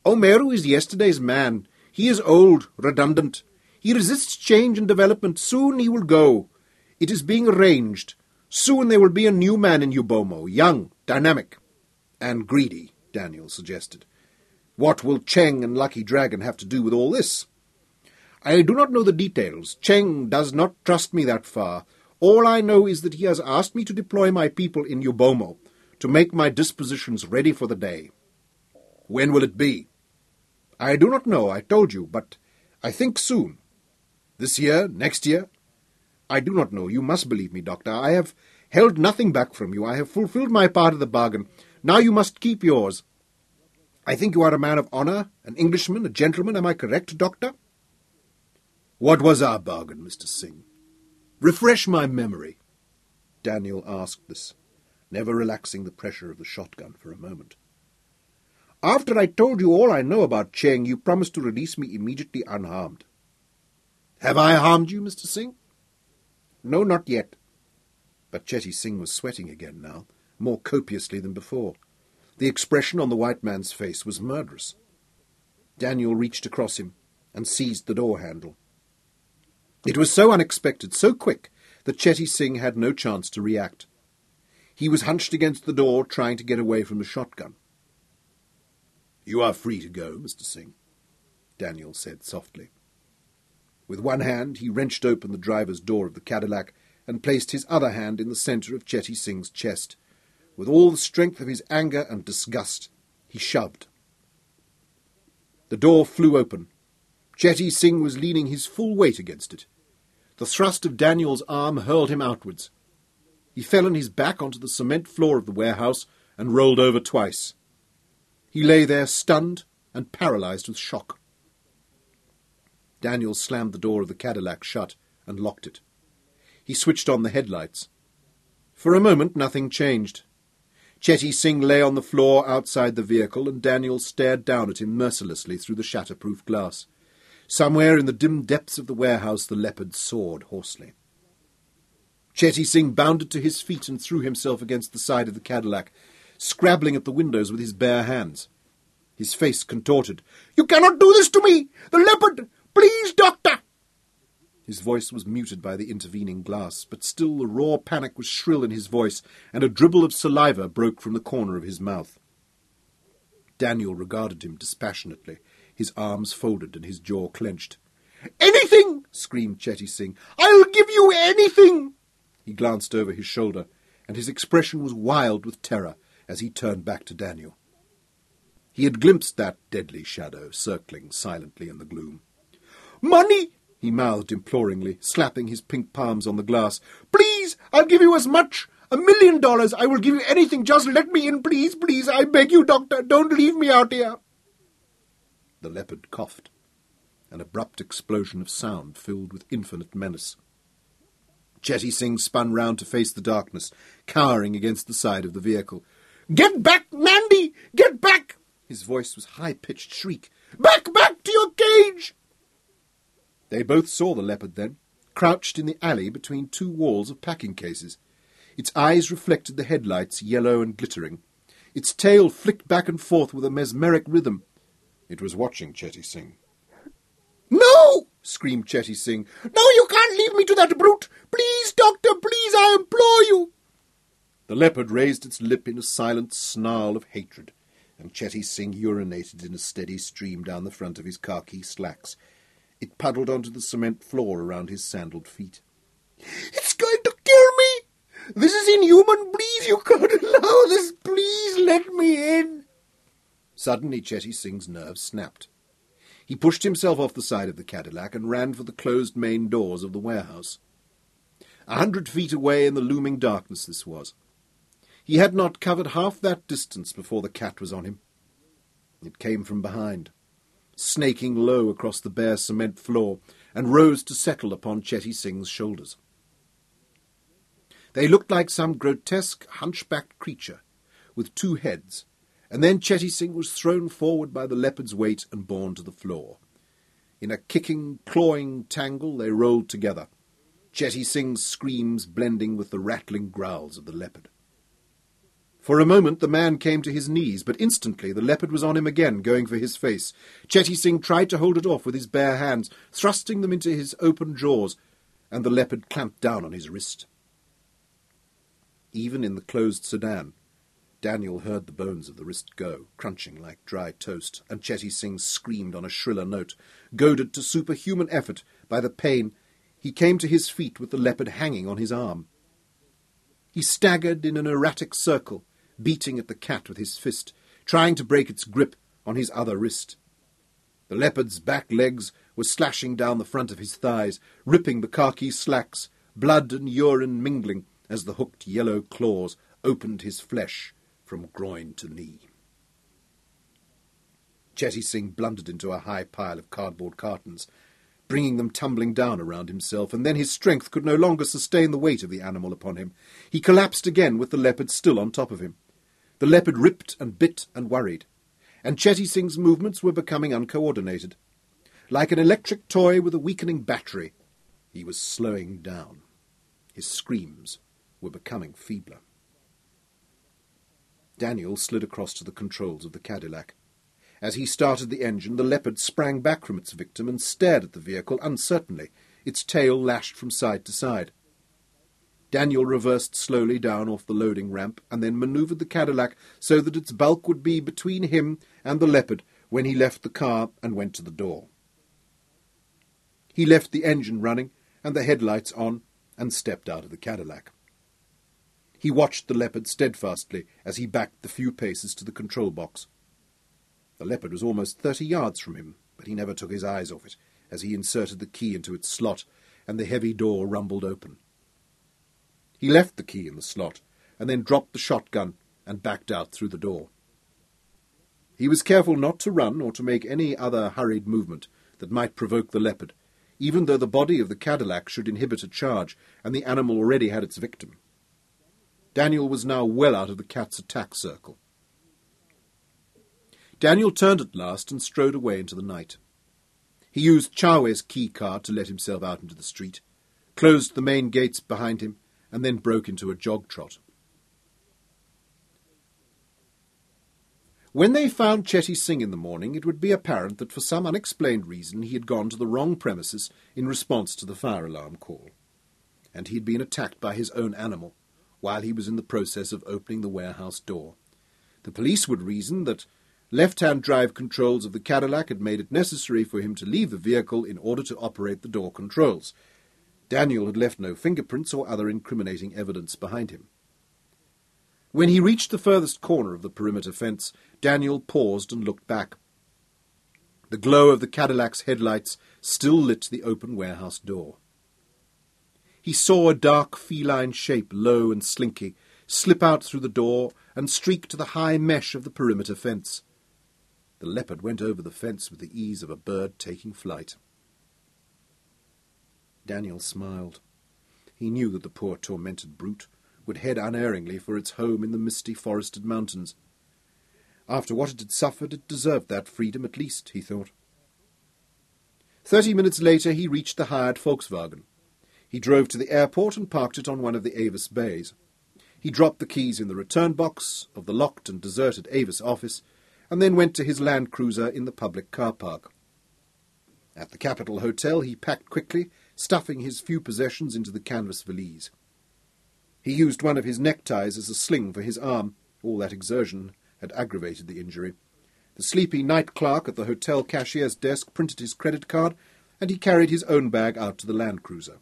Meru is yesterday's man. He is old, redundant. He resists change and development. Soon he will go. It is being arranged. Soon there will be a new man in Yubomo, young, dynamic, and greedy, Daniel suggested. What will Cheng and Lucky Dragon have to do with all this? I do not know the details. Cheng does not trust me that far. All I know is that he has asked me to deploy my people in Yubomo, to make my dispositions ready for the day. When will it be? I do not know, I told you, but I think soon. This year, next year? I do not know. You must believe me, Doctor. I have held nothing back from you. I have fulfilled my part of the bargain. Now you must keep yours. I think you are a man of honour, an Englishman, a gentleman. Am I correct, Doctor? What was our bargain, Mr. Singh? Refresh my memory. Daniel asked this, never relaxing the pressure of the shotgun for a moment. After I told you all I know about Cheng, you promised to release me immediately unharmed. Have I harmed you, Mr. Singh? No, not yet. But Chetty Singh was sweating again now, more copiously than before. The expression on the white man's face was murderous. Daniel reached across him and seized the door handle. It was so unexpected, so quick, that Chetty Singh had no chance to react. He was hunched against the door, trying to get away from the shotgun. You are free to go, Mr. Singh, Daniel said softly. With one hand he wrenched open the driver's door of the Cadillac and placed his other hand in the centre of Chetty Singh's chest. With all the strength of his anger and disgust, he shoved. The door flew open. Chetty Singh was leaning his full weight against it. The thrust of Daniel's arm hurled him outwards. He fell on his back onto the cement floor of the warehouse and rolled over twice. He lay there stunned and paralysed with shock. Daniel slammed the door of the Cadillac shut and locked it. He switched on the headlights. For a moment nothing changed. Chetty Singh lay on the floor outside the vehicle, and Daniel stared down at him mercilessly through the shatterproof glass. Somewhere in the dim depths of the warehouse the leopard soared hoarsely. Chetty Singh bounded to his feet and threw himself against the side of the Cadillac, scrabbling at the windows with his bare hands. His face contorted. "You cannot do this to me! The leopard! Please, Doctor!" His voice was muted by the intervening glass, but still the raw panic was shrill in his voice, and a dribble of saliva broke from the corner of his mouth. Daniel regarded him dispassionately, his arms folded and his jaw clenched. "Anything!" screamed Chetty Singh. "I'll give you anything!" He glanced over his shoulder, and his expression was wild with terror as he turned back to Daniel. He had glimpsed that deadly shadow circling silently in the gloom. "Money!" he mouthed imploringly, slapping his pink palms on the glass. "Please, I'll give you as much. $1 million. I will give you anything. Just let me in, please, please. I beg you, Doctor. Don't leave me out here." The leopard coughed. An abrupt explosion of sound filled with infinite menace. Chetty Singh spun round to face the darkness, cowering against the side of the vehicle. "Get back, Nandi! Get back!" His voice was high-pitched shriek. "Back to your cage!" They both saw the leopard then, crouched in the alley between two walls of packing cases. Its eyes reflected the headlights, yellow and glittering. Its tail flicked back and forth with a mesmeric rhythm. It was watching Chetty Singh. "No!" screamed Chetty Singh. "No, you can't leave me to that brute! Please, Doctor, please, I implore you!" The leopard raised its lip in a silent snarl of hatred, and Chetty Singh urinated in a steady stream down the front of his khaki slacks. It puddled onto the cement floor around his sandalled feet. "It's going to kill me! This is inhuman! Please, you can't allow this! Please let me in!" Suddenly Chetty Singh's nerves snapped. He pushed himself off the side of the Cadillac and ran for the closed main doors of the warehouse. 100 feet away in the looming darkness this was. He had not covered half that distance before the cat was on him. It came from behind, snaking low across the bare cement floor, and rose to settle upon Chetty Singh's shoulders. They looked like some grotesque, hunchbacked creature, with 2 heads, and then Chetty Singh was thrown forward by the leopard's weight and borne to the floor. In a kicking, clawing tangle they rolled together, Chetty Singh's screams blending with the rattling growls of the leopard. For a moment the man came to his knees, but instantly the leopard was on him again, going for his face. Chetty Singh tried to hold it off with his bare hands, thrusting them into his open jaws, and the leopard clamped down on his wrist. Even in the closed sedan, Daniel heard the bones of the wrist go, crunching like dry toast, and Chetty Singh screamed on a shriller note. Goaded to superhuman effort by the pain, he came to his feet with the leopard hanging on his arm. He staggered in an erratic circle, beating at the cat with his fist, trying to break its grip on his other wrist. The leopard's back legs were slashing down the front of his thighs, ripping the khaki slacks, blood and urine mingling as the hooked yellow claws opened his flesh from groin to knee. Chetty Singh blundered into a high pile of cardboard cartons, bringing them tumbling down around himself, and then his strength could no longer sustain the weight of the animal upon him. He collapsed again with the leopard still on top of him. The leopard ripped and bit and worried, and Chetty Singh's movements were becoming uncoordinated. Like an electric toy with a weakening battery, he was slowing down. His screams were becoming feebler. Daniel slid across to the controls of the Cadillac. As he started the engine, the leopard sprang back from its victim and stared at the vehicle uncertainly, its tail lashed from side to side. Daniel reversed slowly down off the loading ramp and then manoeuvred the Cadillac so that its bulk would be between him and the leopard when he left the car and went to the door. He left the engine running and the headlights on and stepped out of the Cadillac. He watched the leopard steadfastly as he backed the few paces to the control box. The leopard was almost 30 yards from him, but he never took his eyes off it as he inserted the key into its slot and the heavy door rumbled open. He left the key in the slot and then dropped the shotgun and backed out through the door. He was careful not to run or to make any other hurried movement that might provoke the leopard, even though the body of the Cadillac should inhibit a charge and the animal already had its victim. Daniel was now well out of the cat's attack circle. Daniel turned at last and strode away into the night. He used Chawe's key card to let himself out into the street, closed the main gates behind him, and then broke into a jog trot. When they found Chetty Singh in the morning, it would be apparent that for some unexplained reason he had gone to the wrong premises in response to the fire alarm call, and he had been attacked by his own animal while he was in the process of opening the warehouse door. The police would reason that left-hand drive controls of the Cadillac had made it necessary for him to leave the vehicle in order to operate the door controls. Daniel had left no fingerprints or other incriminating evidence behind him. When he reached the furthest corner of the perimeter fence, Daniel paused and looked back. The glow of the Cadillac's headlights still lit the open warehouse door. He saw a dark feline shape, low and slinky, slip out through the door and streak to the high mesh of the perimeter fence. The leopard went over the fence with the ease of a bird taking flight. Daniel smiled. He knew that the poor tormented brute would head unerringly for its home in the misty forested mountains. After what it had suffered, it deserved that freedom at least, he thought. 30 minutes later he reached the hired Volkswagen. He drove to the airport and parked it on one of the Avis bays. He dropped the keys in the return box of the locked and deserted Avis office, and then went to his Land Cruiser in the public car park. At the Capitol Hotel he packed quickly, stuffing his few possessions into the canvas valise. He used one of his neckties as a sling for his arm. All that exertion had aggravated the injury. The sleepy night clerk at the hotel cashier's desk printed his credit card, and he carried his own bag out to the Land Cruiser.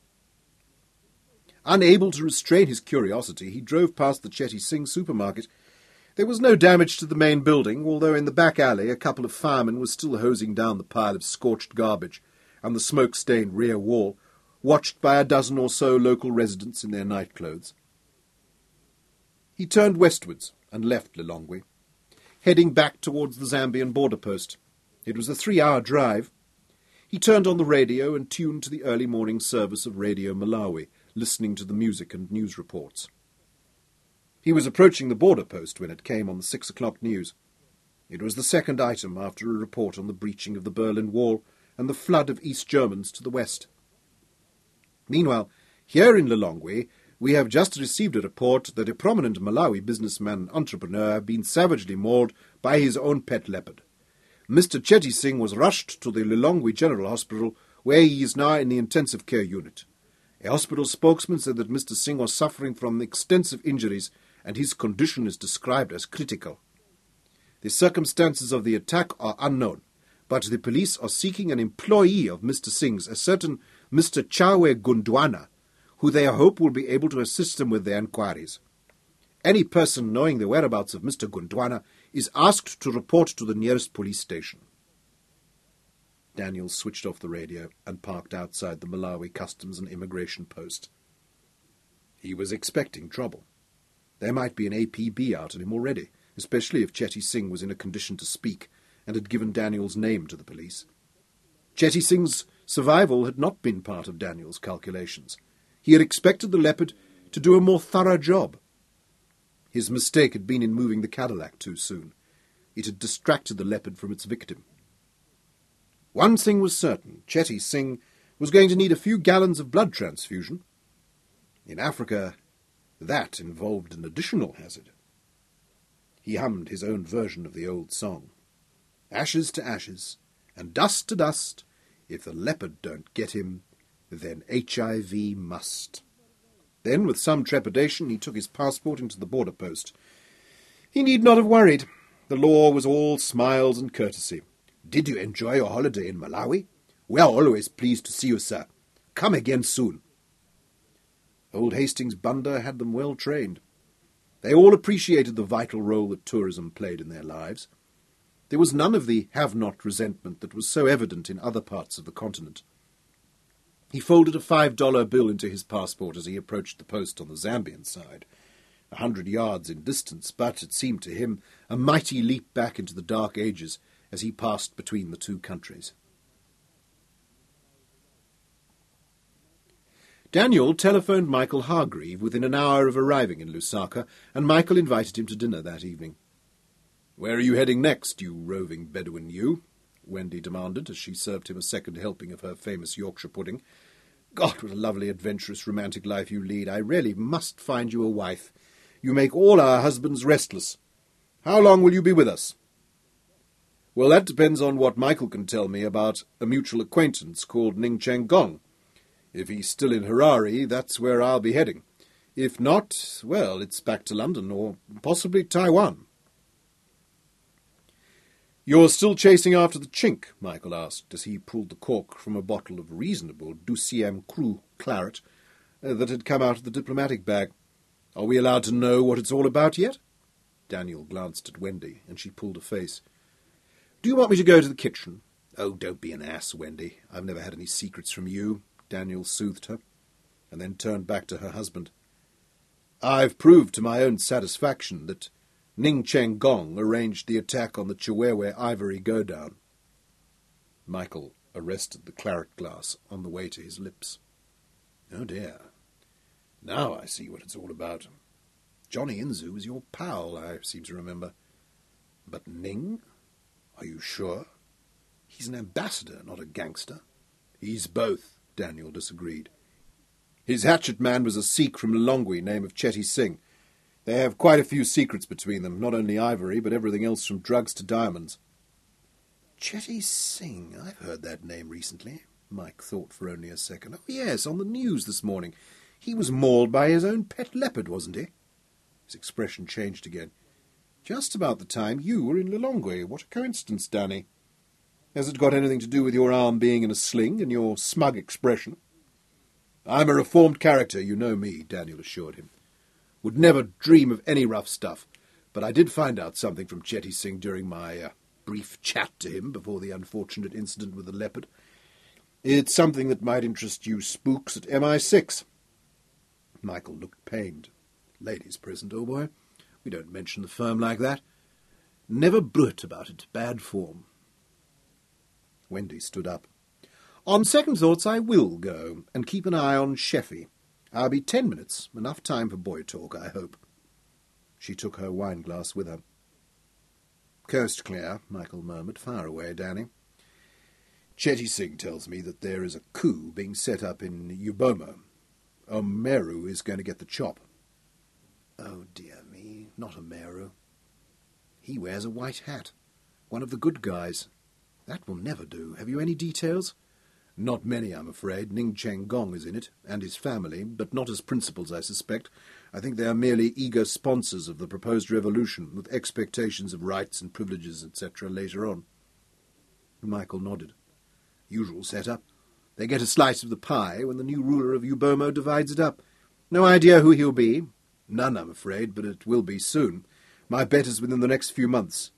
Unable to restrain his curiosity, he drove past the Chetty Singh supermarket. There was no damage to the main building, although in the back alley a couple of firemen were still hosing down the pile of scorched garbage and the smoke-stained rear wall, watched by a dozen or so local residents in their night-clothes. He turned westwards and left Lilongwe, heading back towards the Zambian border post. It was a 3-hour drive. He turned on the radio and tuned to the early morning service of Radio Malawi, listening to the music and news reports. He was approaching the border post when it came on the 6 o'clock news. It was the second item after a report on the breaching of the Berlin Wall and the flood of East Germans to the west. Meanwhile, here in Lilongwe, We have just received a report that a prominent Malawi businessman and entrepreneur has been savagely mauled by his own pet leopard. Mr. Chetty Singh was rushed to the Lilongwe General Hospital, where he is now in the intensive care unit. A hospital spokesman said that Mr. Singh was suffering from extensive injuries and his condition is described as critical. The circumstances of the attack are unknown, but the police are seeking an employee of Mr. Singh's, a certain Mr. Chawe Gundwana, who they hope will be able to assist them with their inquiries. Any person knowing the whereabouts of Mr. Gundwana is asked to report to the nearest police station. Daniel switched off the radio and parked outside the Malawi Customs and Immigration Post. He was expecting trouble. There might be an APB out on him already, especially if Chetty Singh was in a condition to speak and had given Daniel's name to the police. Chetty Singh's survival had not been part of Daniel's calculations. He had expected the leopard to do a more thorough job. His mistake had been in moving the Cadillac too soon. It had distracted the leopard from its victim. One thing was certain, Chetty Singh was going to need a few gallons of blood transfusion. In Africa, that involved an additional hazard. He hummed his own version of the old song. Ashes to ashes, and dust to dust, if the leopard don't get him, then HIV must. Then, with some trepidation, he took his passport into the border post. He need not have worried. The law was all smiles and courtesy. Did you enjoy your holiday in Malawi? We are always pleased to see you, sir. Come again soon. Old Hastings Bunda had them well trained. They all appreciated the vital role that tourism played in their lives. There was none of the have-not resentment that was so evident in other parts of the continent. He folded a $5 bill into his passport as he approached the post on the Zambian side. 100 yards in distance, but it seemed to him a mighty leap back into the dark ages as he passed between the two countries. Daniel telephoned Michael Hargreave within an hour of arriving in Lusaka, and Michael invited him to dinner that evening. "Where are you heading next, you roving Bedouin, you?" Wendy demanded, as she served him a second helping of her famous Yorkshire pudding. "God, what a lovely, adventurous, romantic life you lead. I really must find you a wife. You make all our husbands restless. How long will you be with us?" "Well, that depends on what Michael can tell me about a mutual acquaintance called Ning Cheng Gong. If he's still in Harare, that's where I'll be heading. If not, well, it's back to London, or possibly Taiwan." "You're still chasing after the chink?" Michael asked, as he pulled the cork from a bottle of reasonable Doucième Cru claret that had come out of the diplomatic bag. "Are we allowed to know what it's all about yet?" Daniel glanced at Wendy, and she pulled a face. "Do you want me to go to the kitchen?" "Oh, don't be an ass, Wendy. I've never had any secrets from you," Daniel soothed her, and then turned back to her husband. "I've proved to my own satisfaction that Ning Cheng Gong arranged the attack on the Chiwewe Ivory Go-Down." Michael arrested the claret glass on the way to his lips. "Oh dear. Now I see what it's all about. Johnny Inzu is your pal, I seem to remember. But Ning? Are you sure? He's an ambassador, not a gangster." "He's both," Daniel disagreed. "His hatchet man was a Sikh from Lilongwe, name of Chetty Singh. They have quite a few secrets between them, not only ivory, but everything else from drugs to diamonds." "Chetty Singh, I've heard that name recently." Mike thought for only a second. "Oh, yes, on the news this morning. He was mauled by his own pet leopard, wasn't he?" His expression changed again. "Just about the time you were in Lilongwe. What a coincidence, Danny. Has it got anything to do with your arm being in a sling and your smug expression?" "I'm a reformed character, you know me," Daniel assured him. "Would never dream of any rough stuff, but I did find out something from Chetty Singh during my brief chat to him before the unfortunate incident with the leopard. It's something that might interest you spooks at MI6. Michael looked pained. "Ladies present, old boy. We don't mention the firm like that. Never brut about it. Bad form." Wendy stood up. "On second thoughts, I will go, and keep an eye on Sheffy. I'll be 10 minutes, enough time for boy talk, I hope." She took her wine-glass with her. "Coast clear," Michael murmured. "Fire away, Danny." "Chetty Singh tells me that there is a coup being set up in Ubomo. Meru is going to get the chop. Oh, dear me, not a Meru. He wears a white hat. One of the good guys. That will never do. Have you any details? Not many, I'm afraid. Ning Cheng Gong is in it, and his family, but not as principals, I suspect. I think they are merely eager sponsors of the proposed revolution, with expectations of rights and privileges, etc., later on. Michael nodded. Usual setup. They get a slice of the pie when the new ruler of Ubomo divides it up. No idea who he'll be. None, I'm afraid, but it will be soon. My bet is within the next few months.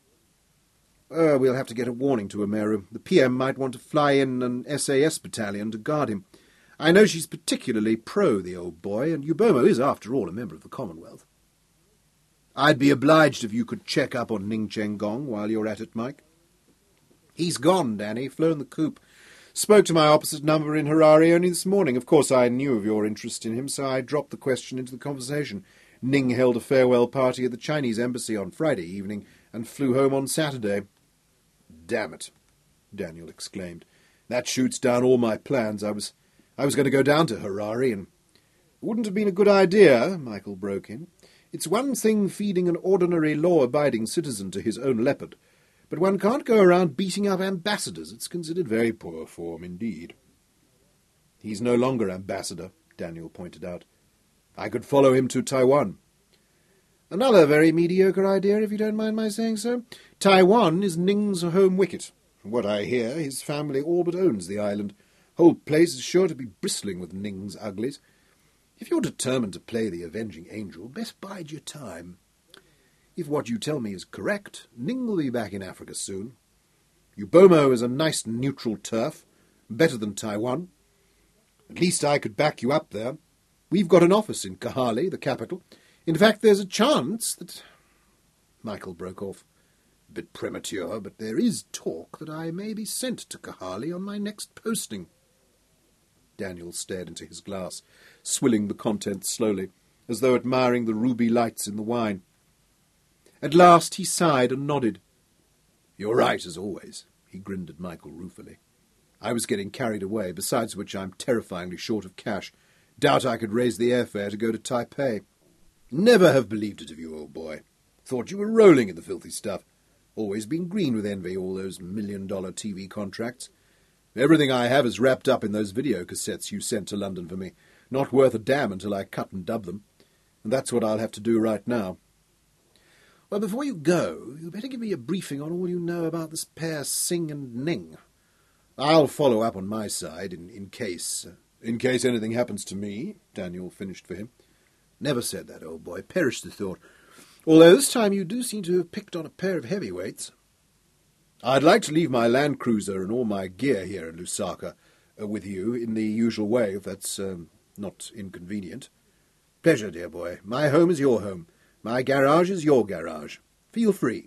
We'll have to get a warning to Meru. The PM might want to fly in an SAS battalion to guard him. I know she's particularly pro the old boy, and Ubomo is, after all, a member of the Commonwealth. I'd be obliged if you could check up on Ning Cheng Gong while you're at it, Mike. He's gone, Danny, flown the coop. Spoke to my opposite number in Harare only this morning. Of course, I knew of your interest in him, so I dropped the question into the conversation. Ning held a farewell party at the Chinese embassy on Friday evening and flew home on Saturday. Damn it, Daniel exclaimed. That shoots down all my plans. I was going to go down to Harare and... Wouldn't have been a good idea, Michael broke in. It's one thing feeding an ordinary law-abiding citizen to his own leopard, but one can't go around beating up ambassadors. It's considered very poor form indeed. He's no longer ambassador, Daniel pointed out. I could follow him to Taiwan. Another very mediocre idea, if you don't mind my saying so. Taiwan is Ning's home wicket. From what I hear, his family all but owns the island. Whole place is sure to be bristling with Ning's uglies. If you're determined to play the avenging angel, best bide your time. If what you tell me is correct, Ning will be back in Africa soon. Ubomo is a nice neutral turf, better than Taiwan. At least I could back you up there. We've got an office in Kahali, the capital. In fact, there's a chance that... Michael broke off. A bit premature, but there is talk that I may be sent to Kahali on my next posting. Daniel stared into his glass, swilling the contents slowly, as though admiring the ruby lights in the wine. At last he sighed and nodded. You're right, as always, he grinned at Michael ruefully. I was getting carried away, besides which I'm terrifyingly short of cash. Doubt I could raise the airfare to go to Taipei. Never have believed it of you, old boy. Thought you were rolling in the filthy stuff. Always been green with envy, all those million-dollar TV contracts. Everything I have is wrapped up in those video cassettes you sent to London for me. Not worth a damn until I cut and dub them. And that's what I'll have to do right now. Well, before you go, you'd better give me a briefing on all you know about this pair Singh and Ning. I'll follow up on my side in case... in case anything happens to me, Daniel finished for him. Never said that, old boy. Perish the thought. Although this time you do seem to have picked on a pair of heavyweights. I'd like to leave my Land Cruiser and all my gear here in Lusaka with you in the usual way, if that's not inconvenient. Pleasure, dear boy. My home is your home. My garage is your garage. Feel free.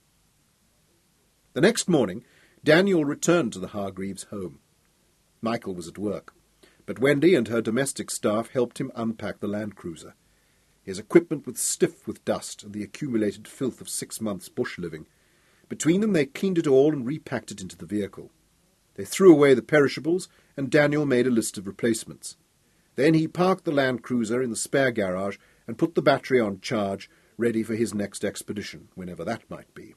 The next morning, Daniel returned to the Hargreaves' home. Michael was at work, but Wendy and her domestic staff helped him unpack the Land Cruiser. His equipment was stiff with dust and the accumulated filth of 6 months' bush living. Between them they cleaned it all and repacked it into the vehicle. They threw away the perishables, and Daniel made a list of replacements. Then he parked the Land Cruiser in the spare garage and put the battery on charge, ready for his next expedition, whenever that might be.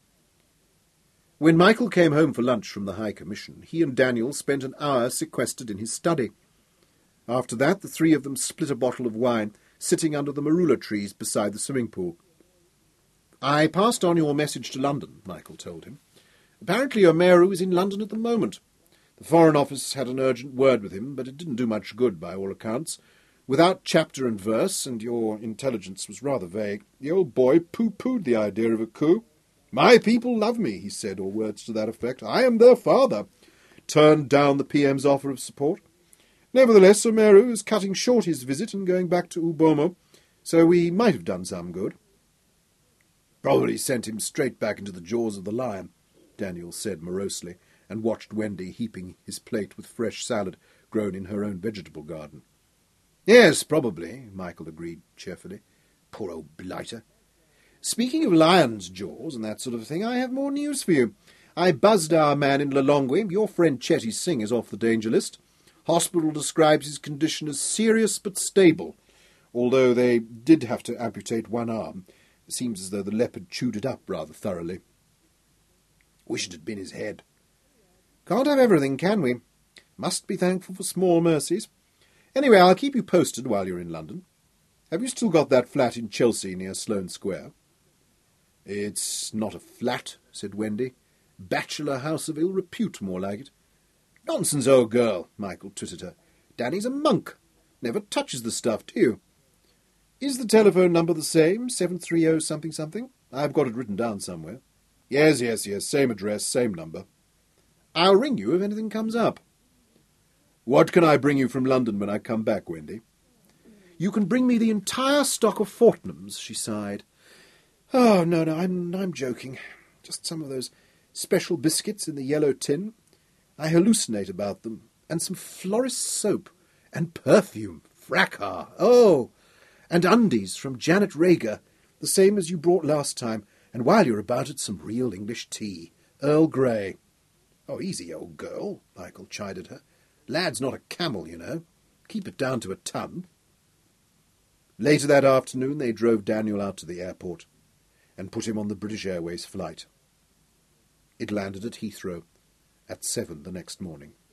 When Michael came home for lunch from the High Commission, he and Daniel spent an hour sequestered in his study. After that, the three of them split a bottle of wine, sitting under the marula trees beside the swimming pool. I passed on your message to London, Michael told him. Apparently Meru is in London at the moment. The Foreign Office had an urgent word with him, but it didn't do much good by all accounts. Without chapter and verse, and your intelligence was rather vague, the old boy pooh-poohed the idea of a coup. My people love me, he said, or words to that effect. I am their father. Turned down the PM's offer of support. Nevertheless, Meru is cutting short his visit and going back to Ubomo, so we might have done some good. Probably sent him straight back into the jaws of the lion, Daniel said morosely, and watched Wendy heaping his plate with fresh salad grown in her own vegetable garden. Yes, probably, Michael agreed cheerfully. Poor old blighter. Speaking of lion's jaws and that sort of thing, I have more news for you. I buzzed our man in Lilongwe. Your friend Chetty Singh is off the danger list. Hospital describes his condition as serious but stable, although they did have to amputate one arm. It seems as though the leopard chewed it up rather thoroughly. Wish it had been his head. Can't have everything, can we? Must be thankful for small mercies. Anyway, I'll keep you posted while you're in London. Have you still got that flat in Chelsea near Sloane Square? It's not a flat, said Wendy. Bachelor house of ill repute, more like it. Nonsense, old girl, Michael twitted her. Danny's a monk. Never touches the stuff, do you? Is the telephone number the same, 730 something something? I've got it written down somewhere. Yes, same address, same number. I'll ring you if anything comes up. What can I bring you from London when I come back, Wendy? You can bring me the entire stock of Fortnums, she sighed. Oh, no, I'm joking. Just some of those special biscuits in the yellow tin. I hallucinate about them. And some florist soap. And perfume. Fracas. Oh! And undies from Janet Rager, the same as you brought last time. And while you're about it, some real English tea. Earl Grey. Oh, easy, old girl, Michael chided her. Lad's not a camel, you know. Keep it down to a ton. Later that afternoon they drove Daniel out to the airport and put him on the British Airways flight. It landed at Heathrow at 7 the next morning.